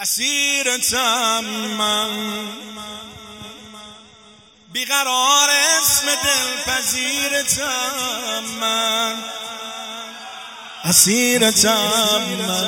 اسیرتم من، بیقرار اسم دلپذیرتم من، اسیرتم من،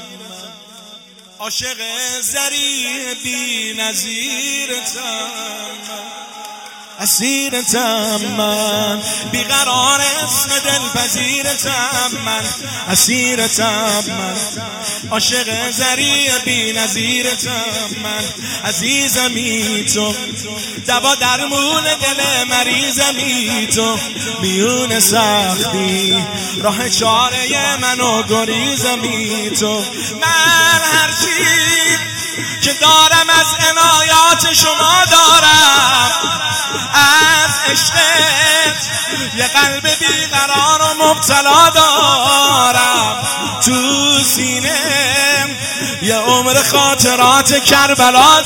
عاشق ذریع بی نظیرتم من، اسیرتم من، بیقرار اسم دلپذیرتم من، اسیرتم من، عاشق ذریع بی نظیرتم من، عزیزمی تو، دوا درمون دل مریضمی تو، میون سختی راه چاره منو گریزمی تو، من هرچی که دارم از عنایات شما دارم، از عشقت یه قلب بیقرار و مبتلا دارم، تو سینه یه عمر خاطرات کربلا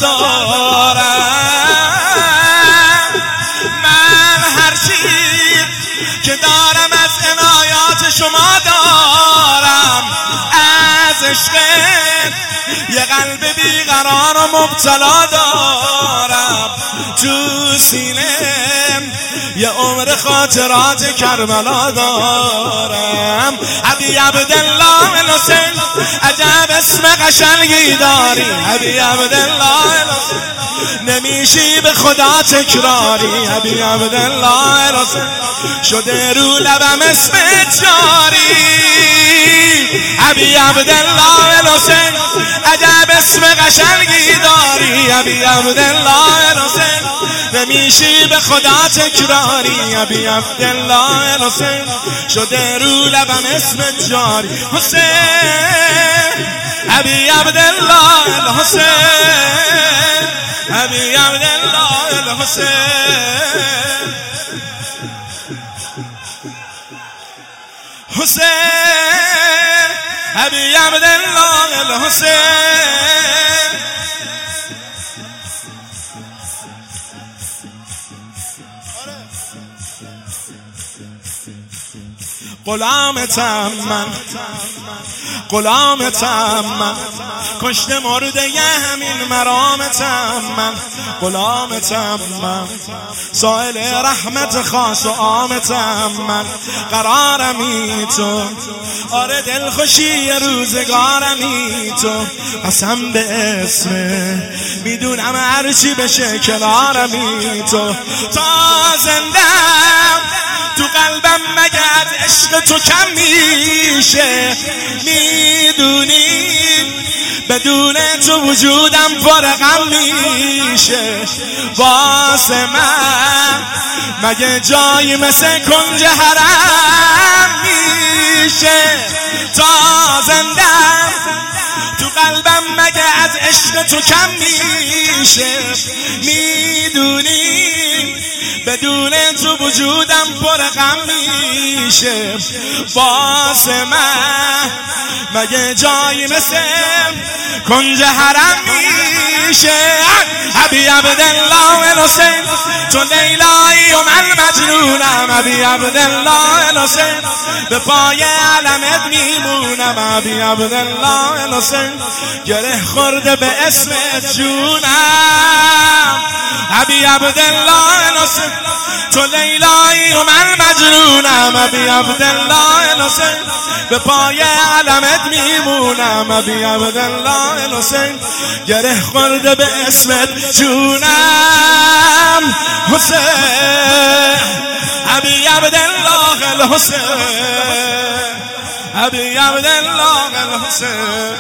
دارم، من هرچی که دارم از عنایات شما دارم، از عشقت یه قلب بیقرار و مبتلا دارم، تو سینه یه عمر خاطرات کربلا دارم. ابی عبدالله الحسین عجب اسم قشنگی داری، ابی عبدالله الحسین نمیشی به خدا تکراری، ابی عبدالله الحسین شده رو لبم اسم جاری، ابی عبدالله الحسین عجب اسم قشنگی داری، ابی عبدالله الحسین نمیشی به خدا تکراری، ابی عبدالله الحسین شده رو لبم اسم جاری، حسین ابی عبدالله الحسین، ابی عبدالله الحسین، حسین ابی عبدالله الحسین، غلامتم من، غلامتم من، کشته مرده یه همین مرامتم من، غلامتم من، سائل رحمت خاص و عامتم من، قرارمی تو، آره دلخوشی روزگارمی تو، قسم به اسم میدونم هرچی بشه کنارمی تو، تا زندم تو قلبم مگه از عشق تو کم میشه، میدونی بدون تو وجودم پر غم میشه، واسه من مگه جایی مثل کنج حرم میشه، تا زندم تو قلبم مگه از عشق تو کم میشه، میدونی بدون تو وجودم پر غم میشه، واسه من مگه جایی مثل کنج حرم میشه، ابی عبدالله الحسین تو لیلایی و من مجنونم، ابی عبدالله الحسین به پای علمت میمونم، ابی عبدالله الحسین گره خورده به اسمت جونم، ابی عبدالله الحسین تو لیلایی و من مجنونم، ابی عبدالله الحسین به پای علمت میمونم، ابی عبدالله الحسین گره خورده به اسمت جونم، حسین ابی عبدالله الحسین، ابی عبدالله الحسین،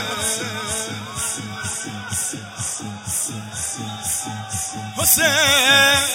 حسین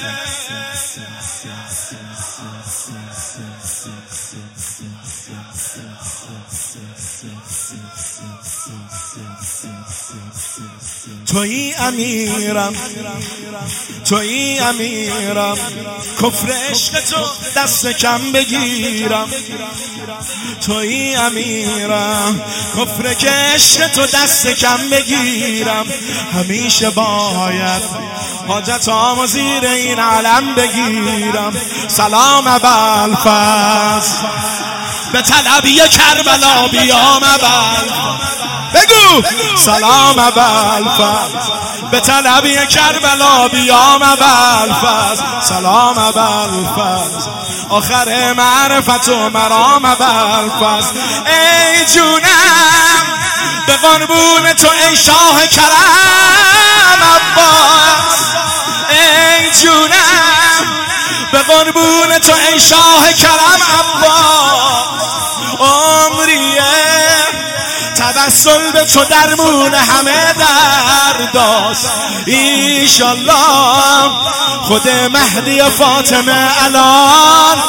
تویی امیرم، تویی امیرم، کفر عشق تو دست کم بگیرم، تویی امیرم، کفر که عشق تو دست کم بگیرم، همیشه باید حاجت زیر این علم بگیرم، سلام ابوالفضل به طلبی کربلا بیام ابوالفضل، بگو سلام ابوالفضل به طلبی کربلا بیام ابوالفضل سلام ابوالفضل آخر معرفت و مرام ابوالفضل ای جونم به قربون تو ای شاه کرم عباس ای جونم به قربون تو ای شاه کرم عباس عمریه توسل به تو درمون همه درداست ایشالله خود مهدی فاطمه الان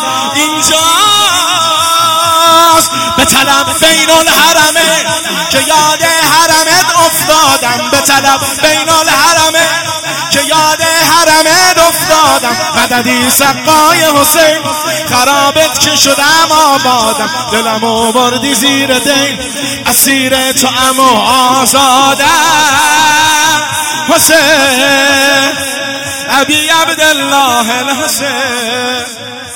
اینجاست به طلب بین الحرمه که یاد حرمت افتادم به طلب بین الحرمه که یاد حرمت افتادم مددی سقای حسین خرابت که شدم آبادم دلمو بردی زیر دین اسیر تو ام و آزادم حسین ابی عبدالله الحسین